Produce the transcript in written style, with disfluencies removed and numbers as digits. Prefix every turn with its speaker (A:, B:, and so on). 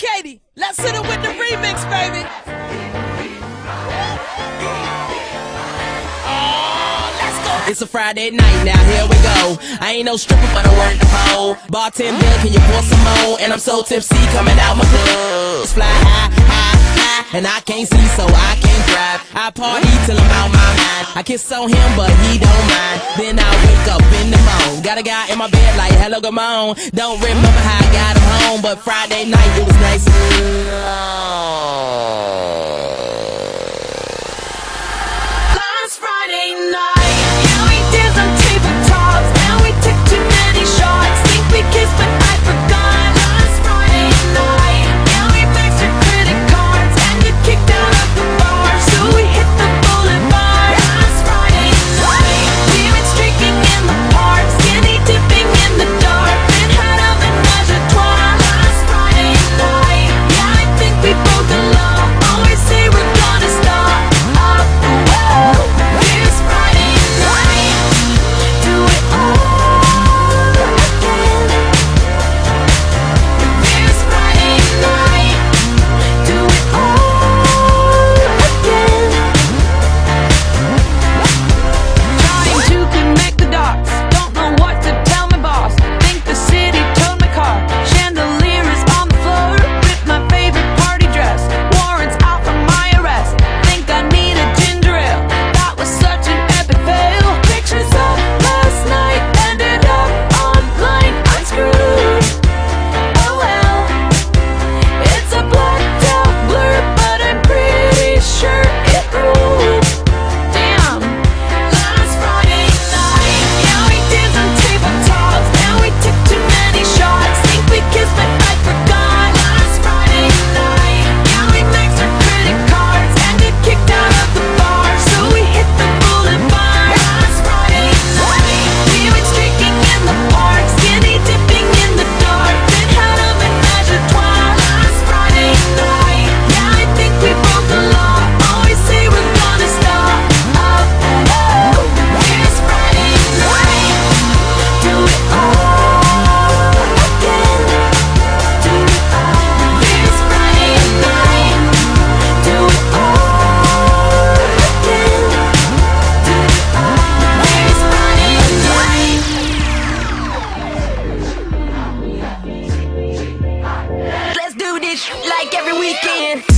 A: Katie, let's hit it with the remix, baby. Oh, let's go. It's a Friday night, now here we go. I ain't no stripper, but I work the pole. Bartender, can you pour some more? And I'm so tipsy, coming out my clothes. Fly high, high, high, and I can't see, so I can't drive. I party till I'm out my mind. I kiss on him, but he don't mind. Then I wake up in the morning. Got a guy in my bed like, hello, come on. Don't remember how I got him home, but Friday night it was nice.
B: Last Friday night, yeah, we did some tabletops, and we took too many shots. Think we kissed, but I forgot. Last Friday night, yeah, we maxed our credit cards and got kicked out of the bar, so we hit the boulevard. Last Friday night, we went streaking in the park, skinny dipping in the dark, then had a menage a trois. Last Friday night, yeah, I think we broke the law. Always say we're gonna stop. This Friday night, do it all again. This Friday night, do it all again. Trying to connect the dots, don't know what to tell my boss. Think the city towed my car. Chandelier is on the floor with my favorite party dress. Warrants out for my arrest. Think I need a ginger ale. That was such an epic fail. Pictures of last night ended up online. I'm screwed. Oh well. It's a blacked out blur, but I'm pretty sure it ruled. Damn. Last Friday night, yeah, we did some tabletops, and we took too many shots. Think we kissed, but I forgot. Last Friday night, yeah, we maxed our credit cards and got kicked out of the bar, so we hit the boulevard. Last Friday night, we went streaking in the park, skinny dipping in the dark, then had a menage a trois. Last Friday night, yeah, I think we broke the law. Always say we're gonna stop. This Friday night, do it all again. Do it all. This Friday night, do it all again. Do it all. This Friday night. Let's do this like every weekend.